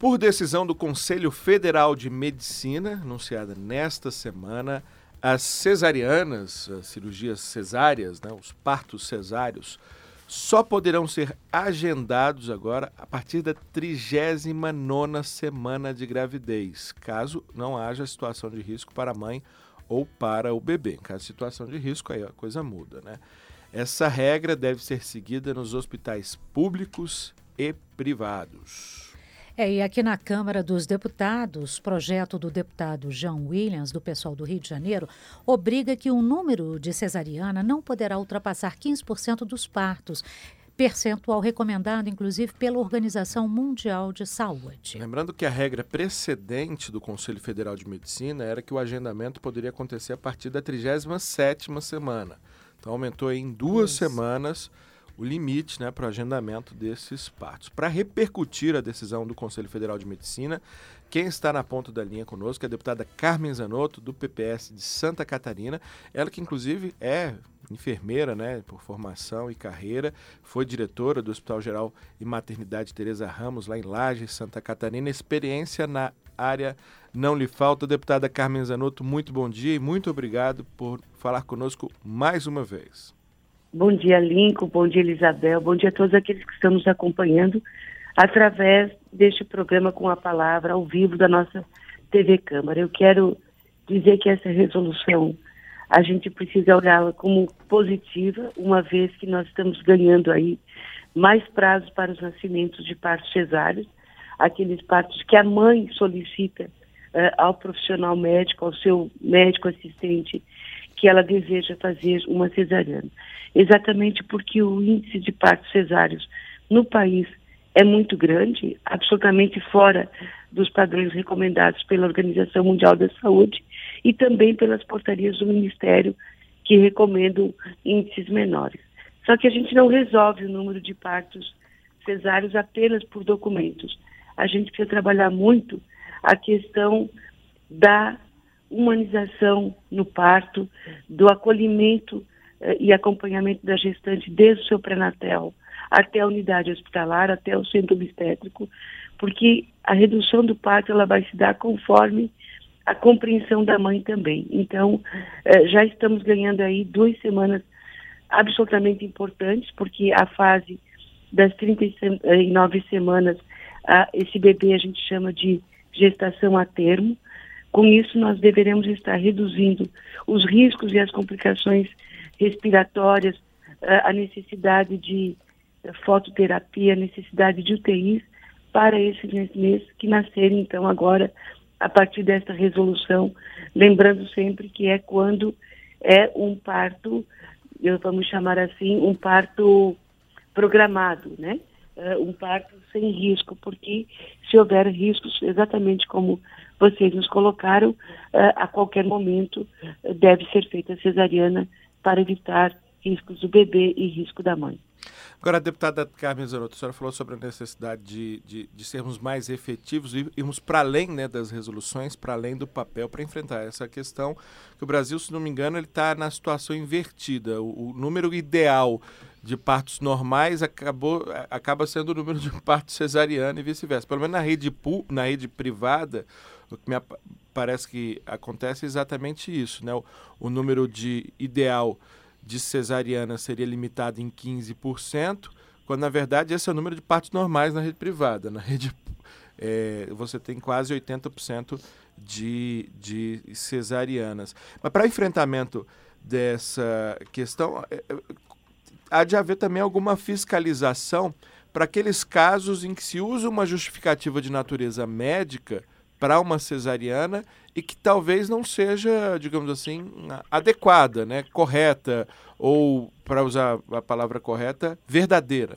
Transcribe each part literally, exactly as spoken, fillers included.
Por decisão do Conselho Federal de Medicina, anunciada nesta semana, as cesarianas, as cirurgias cesáreas, né, os partos cesáreos, só poderão ser agendados agora a partir da trigésima nona semana de gravidez, caso não haja situação de risco para a mãe ou para o bebê. Em caso de situação de risco, aí a coisa muda, né? Essa regra deve ser seguida nos hospitais públicos e privados. É, e aqui na Câmara dos Deputados, projeto do deputado João Williams, do pessoal do Rio de Janeiro, obriga que o número de cesariana não poderá ultrapassar quinze por cento dos partos, percentual recomendado, inclusive, pela Organização Mundial de Saúde. Lembrando que a regra precedente do Conselho Federal de Medicina era que o agendamento poderia acontecer a partir da trigésima sétima semana. Então, aumentou em duas Isso. semanas o limite, né, para o agendamento desses partos. Para repercutir a decisão do Conselho Federal de Medicina, quem está na ponta da linha conosco é a deputada Carmen Zanotto, do P P S de Santa Catarina. Ela que, inclusive, é enfermeira, né, por formação e carreira, foi diretora do Hospital Geral e Maternidade Teresa Ramos, lá em Lages, Santa Catarina. Experiência na área não lhe falta. Deputada Carmen Zanotto, muito bom dia e muito obrigado por falar conosco mais uma vez. Bom dia, Lincoln, bom dia, Elisabel, bom dia a todos aqueles que estão nos acompanhando através deste programa com a palavra ao vivo da nossa T V Câmara. Eu quero dizer que essa resolução a gente precisa olhá-la como positiva, uma vez que nós estamos ganhando aí mais prazos para os nascimentos de partos cesáreos, aqueles partos que a mãe solicita uh, ao profissional médico, ao seu médico assistente, que ela deseja fazer uma cesariana. Exatamente porque o índice de partos cesáreos no país é muito grande, absolutamente fora dos padrões recomendados pela Organização Mundial da Saúde e também pelas portarias do Ministério que recomendam índices menores. Só que a gente não resolve o número de partos cesáreos apenas por documentos. A gente precisa trabalhar muito a questão da humanização no parto, do acolhimento eh, e acompanhamento da gestante desde o seu pré-natal até a unidade hospitalar, até o centro obstétrico, porque a redução do parto ela vai se dar conforme a compreensão da mãe também. Então, eh, já estamos ganhando aí duas semanas absolutamente importantes, porque a fase das trinta e nove semanas, ah, esse bebê a gente chama de gestação a termo. Com isso, nós deveremos estar reduzindo os riscos e as complicações respiratórias, a necessidade de fototerapia, a necessidade de U T Is para esses meses que nascerem, então, agora, a partir desta resolução, lembrando sempre que é quando é um parto, vamos chamar assim, um parto programado, né? Um parto sem risco, porque se houver riscos, exatamente como vocês nos colocaram, a qualquer momento deve ser feita a cesariana para evitar riscos do bebê e risco da mãe. Agora, a deputada Carmen Zanotto, a senhora falou sobre a necessidade de, de, de sermos mais efetivos e irmos para além, né, das resoluções, para além do papel, para enfrentar essa questão que o Brasil, se não me engano, ele está na situação invertida. O, o número ideal de partos normais acabou, acaba sendo o número de partos cesariana e vice-versa. Pelo menos na rede, pu, na rede privada, o que me parece que acontece é exatamente isso, né? O, o número de ideal de cesariana seria limitado em quinze por cento, quando na verdade esse é o número de partos normais na rede privada. Na rede é, você tem quase oitenta por cento de, de cesarianas. Mas para enfrentamento dessa questão, é, há de haver também alguma fiscalização para aqueles casos em que se usa uma justificativa de natureza médica para uma cesariana e que talvez não seja, digamos assim, adequada, né, correta, ou, para usar a palavra correta, verdadeira.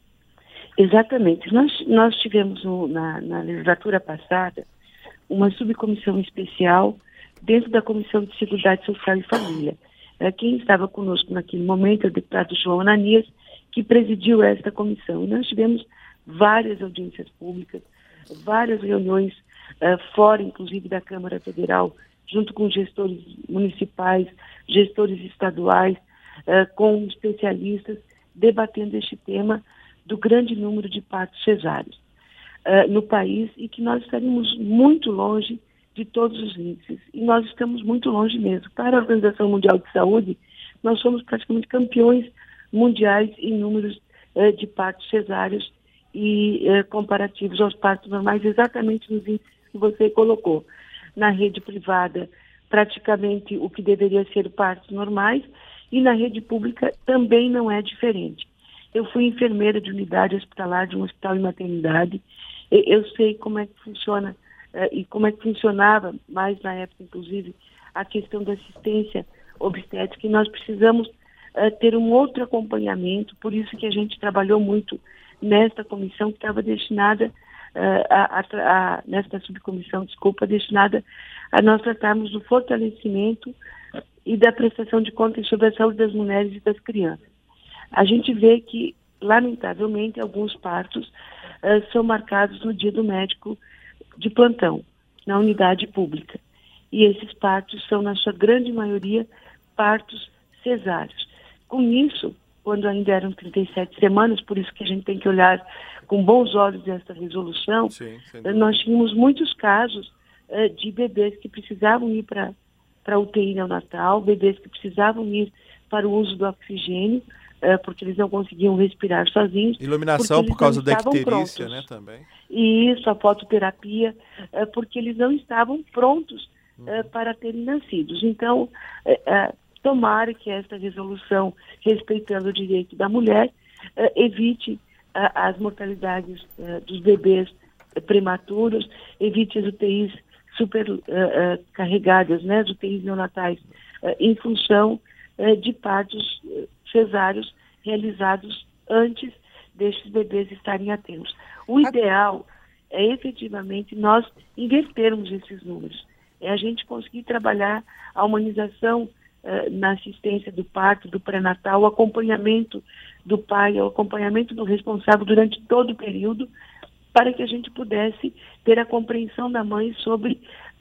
Exatamente. Nós, nós tivemos um, na, na legislatura passada uma subcomissão especial dentro da Comissão de Seguridade Social e Família. É, quem estava conosco naquele momento é o deputado João Ananias, que presidiu esta comissão. E nós tivemos várias audiências públicas, várias reuniões Uh, fora, inclusive, da Câmara Federal, junto com gestores municipais, gestores estaduais, uh, com especialistas, debatendo este tema do grande número de partos cesáreos. uh, no país e que nós estaríamos muito longe de todos os índices. E nós estamos muito longe mesmo. Para a Organização Mundial de Saúde, nós somos praticamente campeões mundiais em números uh, de partos cesáreos e uh, comparativos aos partos normais, exatamente nos índices que você colocou. Na rede privada, praticamente o que deveria ser partos normais, e na rede pública também não é diferente. Eu fui enfermeira de unidade hospitalar de um hospital e maternidade. Eu sei como é que funciona uh, e como é que funcionava, mais na época, inclusive, a questão da assistência obstétrica, e nós precisamos uh, ter um outro acompanhamento, por isso que a gente trabalhou muito nesta comissão que estava destinada, uh, a, a, a, nesta subcomissão, desculpa, destinada a nós tratarmos do fortalecimento e da prestação de contas sobre a saúde das mulheres e das crianças. A gente vê que, lamentavelmente, alguns partos uh, são marcados no dia do médico de plantão, na unidade pública. E esses partos são, na sua grande maioria, partos cesáreos. Com isso, quando ainda eram trinta e sete semanas, por isso que a gente tem que olhar com bons olhos essa resolução, Sim, nós tínhamos muitos casos uh, de bebês que precisavam ir para a U T I neonatal, bebês que precisavam ir para o uso do oxigênio, uh, porque eles não conseguiam respirar sozinhos. Iluminação por causa da icterícia, né, também. E isso, a fototerapia, uh, porque eles não estavam prontos uh, uhum. para terem nascidos. Então, uh, uh, tomara que esta resolução, respeitando o direito da mulher, uh, evite uh, as mortalidades uh, dos bebês uh, prematuros, evite as U T Is super uh, uh, carregadas, né, as U T Is neonatais, uh, em função uh, de partos uh, cesáreos realizados antes destes bebês estarem a termos. O ideal é efetivamente nós invertermos esses números. É a gente conseguir trabalhar a humanização uh, na assistência do parto, do pré-natal, o acompanhamento do pai, o acompanhamento do responsável durante todo o período, para que a gente pudesse ter a compreensão da mãe sobre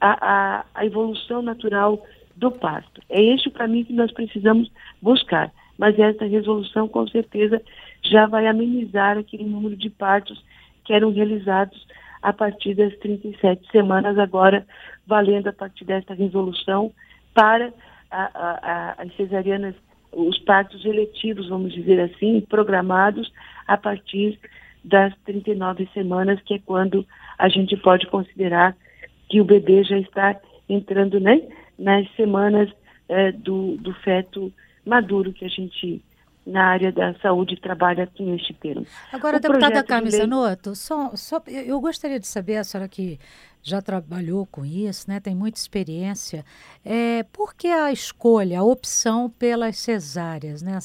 a, a, a evolução natural do parto. É este o caminho que nós precisamos buscar. Mas esta resolução, com certeza, já vai amenizar aquele número de partos que eram realizados a partir das trinta e sete semanas, agora valendo a partir desta resolução para a, a, a, as cesarianas, os partos eletivos, vamos dizer assim, programados a partir das trinta e nove semanas, que é quando a gente pode considerar que o bebê já está entrando, né, nas semanas eh, do, do feto maduro, que a gente, na área da saúde, trabalha com este termo. Agora, o deputada Carmen de lei... Zanotto, só, só, eu gostaria de saber, a senhora que já trabalhou com isso, né, tem muita experiência, é, por que a escolha, a opção pelas cesáreas, né?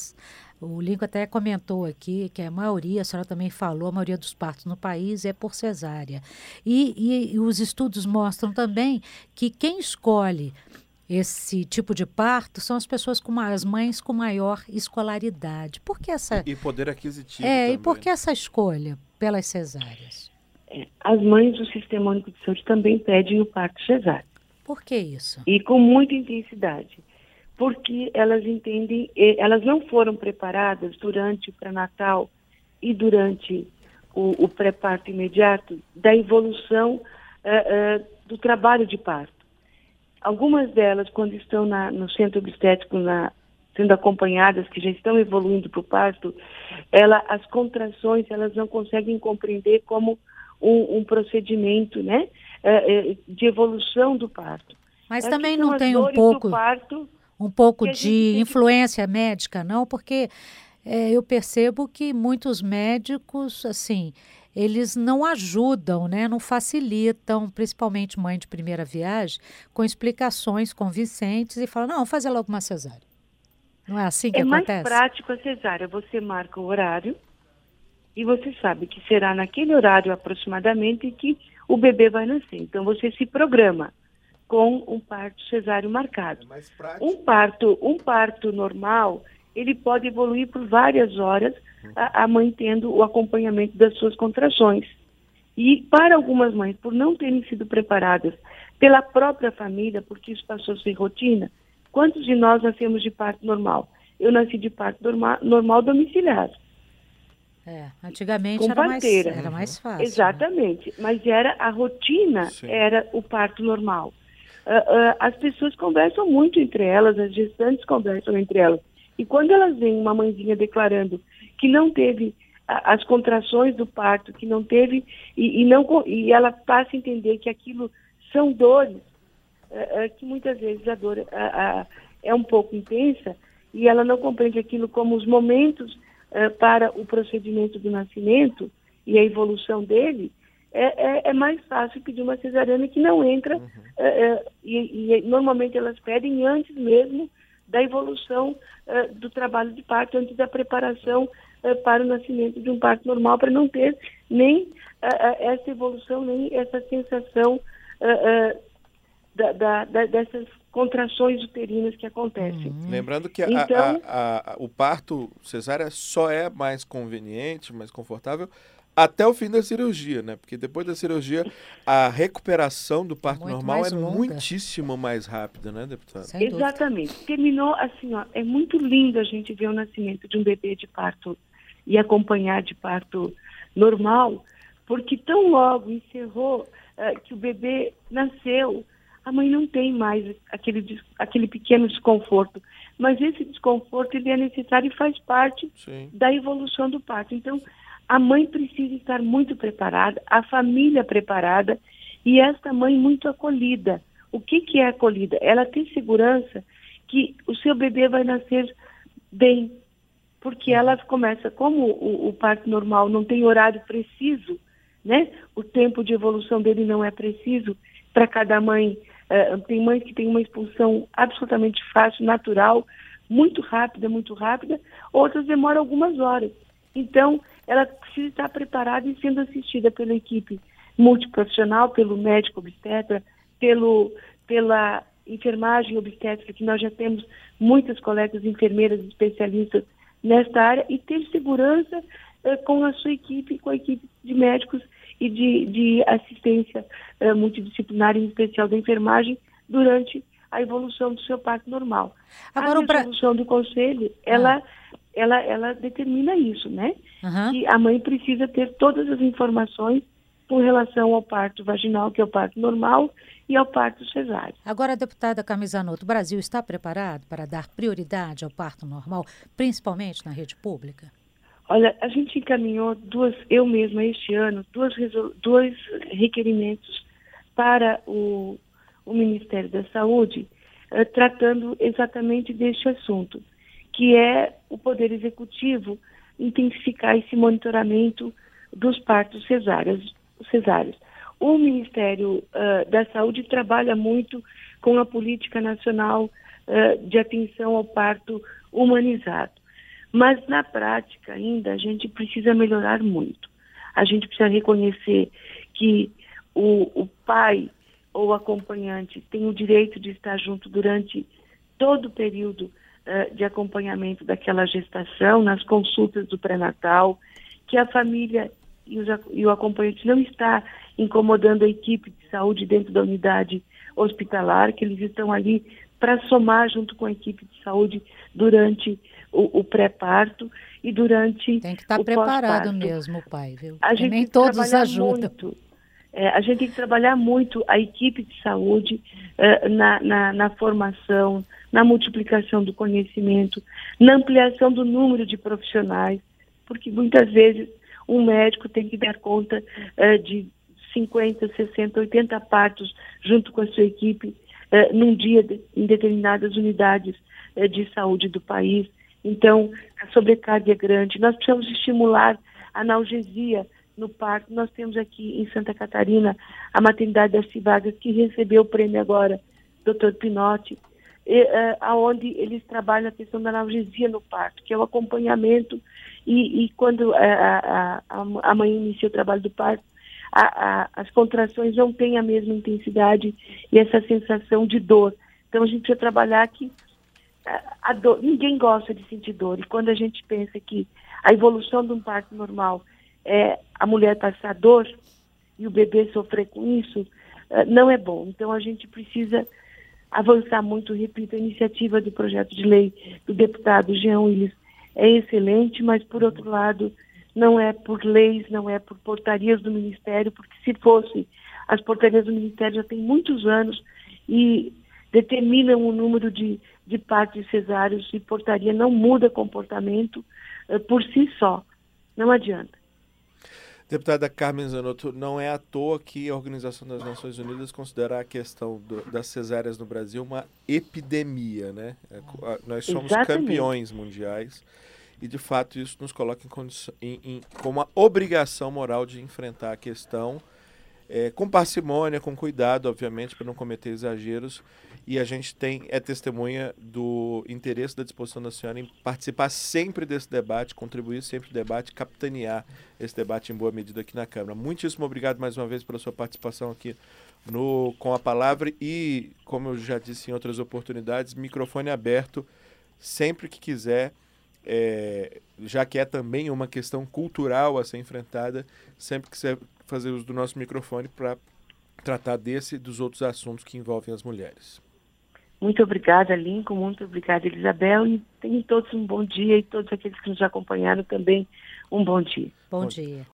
O Lincoln até comentou aqui que a maioria, a senhora também falou, a maioria dos partos no país é por cesárea. E, e, e os estudos mostram também que quem escolhe esse tipo de parto são as pessoas com as mães com maior escolaridade. Por que essa... E poder aquisitivo É, também. E por que essa escolha pelas cesáreas? É, as mães do Sistema Único de Saúde também pedem o parto cesáreo. Por que isso? E com muita intensidade. Porque elas entendem, elas não foram preparadas durante o pré-natal e durante o, o pré-parto imediato da evolução uh, uh, do trabalho de parto. Algumas delas, quando estão na, no centro obstétrico, na, sendo acompanhadas, que já estão evoluindo para o parto, ela, as contrações elas não conseguem compreender como um, um procedimento, né, uh, uh, de evolução do parto. Mas As também que são não as tem um dores pouco... do parto, Um pouco que a gente de tem que- influência médica, não? Porque é, eu percebo que muitos médicos, assim, eles não ajudam, né? Não facilitam, principalmente mãe de primeira viagem, com explicações convincentes e falam, não, vamos fazer logo uma cesárea. Não é assim que É mais acontece? prático a cesárea. Você marca o horário e você sabe que será naquele horário aproximadamente que o bebê vai nascer. Então você se programa com um parto cesáreo marcado. É mais prático. Um parto, um parto normal, ele pode evoluir por várias horas, a, a mãe tendo o acompanhamento das suas contrações. E para algumas mães, por não terem sido preparadas pela própria família, porque isso passou a ser rotina, quantos de nós nascemos de parto normal? Eu nasci de parto normal, normal domiciliar. É, antigamente com era mais, parteira. era mais fácil. Exatamente, né? Mas era a rotina, Sim. era o parto normal. Uh, uh, as pessoas conversam muito entre elas, as gestantes conversam entre elas. E quando elas veem uma mãezinha declarando que não teve a, as contrações do parto, que não teve, e, e, não, e ela passa a entender que aquilo são dores, uh, uh, que muitas vezes a dor uh, uh, é um pouco intensa, e ela não compreende aquilo como os momentos uh, para o procedimento do nascimento e a evolução dele, é, é, é mais fácil pedir uma cesariana que não entra, uhum. uh, uh, e, e normalmente elas pedem antes mesmo da evolução uh, do trabalho de parto, antes da preparação uh, para o nascimento de um parto normal, para não ter nem uh, uh, essa evolução, nem essa sensação uh, uh, da, da, da, dessas contrações uterinas que acontecem. Uhum. Lembrando que a, então, a, a, a, o parto cesárea só é mais conveniente, mais confortável até o fim da cirurgia, né? Porque depois da cirurgia, a recuperação do parto Muito normal é longa. muitíssimo mais rápida, né, deputada? Sem Exatamente. Dúvida. Terminou assim, ó, é muito lindo a gente ver o nascimento de um bebê de parto e acompanhar de parto normal, porque tão logo encerrou uh, que o bebê nasceu, a mãe não tem mais aquele, aquele pequeno desconforto. Mas esse desconforto ele é necessário e faz parte Sim. da evolução do parto. Então, a mãe precisa estar muito preparada, a família preparada e esta mãe muito acolhida. O que, que é acolhida? Ela tem segurança que o seu bebê vai nascer bem, porque ela começa, como o, o parto normal não tem horário preciso, né? O tempo de evolução dele não é preciso para cada mãe. Uh, tem mães que têm uma expulsão absolutamente fácil, natural, muito rápida, muito rápida, outras demoram algumas horas. Então, ela precisa estar preparada e sendo assistida pela equipe multiprofissional, pelo médico obstetra, pelo, pela enfermagem obstétrica, que nós já temos muitas colegas enfermeiras especialistas nesta área, e ter segurança uh, com a sua equipe, com a equipe de médicos e de, de assistência uh, multidisciplinar, em especial da enfermagem, durante a evolução do seu parto normal. Agora, a resolução pra... do conselho, ela, ah. ela, ela determina isso, né? Uhum. Que a mãe precisa ter todas as informações com relação ao parto vaginal, que é o parto normal, e ao parto cesáreo. Agora, deputada Camizanoto, o Brasil está preparado para dar prioridade ao parto normal, principalmente na rede pública? Olha, a gente encaminhou duas, eu mesma este ano, duas, dois requerimentos para o, o Ministério da Saúde, uh, tratando exatamente deste assunto, que é o Poder Executivo intensificar esse monitoramento dos partos cesáreos. cesáreos. O Ministério uh, da Saúde trabalha muito com a Política Nacional uh, de Atenção ao Parto Humanizado. Mas, na prática, ainda, a gente precisa melhorar muito. A gente precisa reconhecer que o, o pai ou acompanhante tem o direito de estar junto durante todo o período uh, de acompanhamento daquela gestação, nas consultas do pré-natal, que a família e, os, e o acompanhante não está incomodando a equipe de saúde dentro da unidade hospitalar, que eles estão ali para somar junto com a equipe de saúde durante o, o pré-parto e durante tem que estar o preparado pós-parto. mesmo, o pai, viu? A gente nem todos ajudam. Muito, é, a gente tem que trabalhar muito a equipe de saúde é, na, na, na formação, na multiplicação do conhecimento, na ampliação do número de profissionais, porque muitas vezes um médico tem que dar conta é, de cinquenta, sessenta, oitenta partos junto com a sua equipe é, num dia de, em determinadas unidades é, de saúde do país. Então, a sobrecarga é grande. Nós precisamos estimular a analgesia no parto. Nós temos aqui em Santa Catarina a maternidade das Civagas, que recebeu o prêmio agora, doutor Pinotti, e, uh, aonde eles trabalham a questão da analgesia no parto, que é o acompanhamento, e, e quando a, a, a mãe inicia o trabalho do parto, a, a, as contrações não têm a mesma intensidade e essa sensação de dor. Então, a gente precisa trabalhar que a dor, ninguém gosta de sentir dor, e quando a gente pensa que a evolução de um parto normal é a mulher passar dor e o bebê sofrer com isso, não é bom. Então a gente precisa avançar muito. Repito, a iniciativa do projeto de lei do deputado Jean Willis é excelente, mas por outro lado não é por leis, não é por portarias do Ministério, porque se fosse, as portarias do Ministério já têm muitos anos e determinam o número de, de partos cesáreos e portaria não muda comportamento uh, por si só. Não adianta. Deputada Carmen Zanotto, não é à toa que a Organização das Nações Unidas considera a questão do, das cesáreas no Brasil uma epidemia, né? É, nós somos Exatamente. campeões mundiais e, de fato, isso nos coloca em condição, em, em, com uma obrigação moral de enfrentar a questão é, com parcimônia, com cuidado, obviamente, para não cometer exageros. E a gente tem, é testemunha do interesse da disposição da senhora em participar sempre desse debate, contribuir sempre no debate, capitanear esse debate em boa medida aqui na Câmara. Muitíssimo obrigado mais uma vez pela sua participação aqui no Com a Palavra e, como eu já disse em outras oportunidades, microfone aberto sempre que quiser, é, já que é também uma questão cultural a ser enfrentada, sempre que quiser fazer uso do nosso microfone para tratar desse e dos outros assuntos que envolvem as mulheres. Muito obrigada, Lincoln, muito obrigada, Elisabel, e tenham todos um bom dia e todos aqueles que nos acompanharam também um bom dia. Bom dia.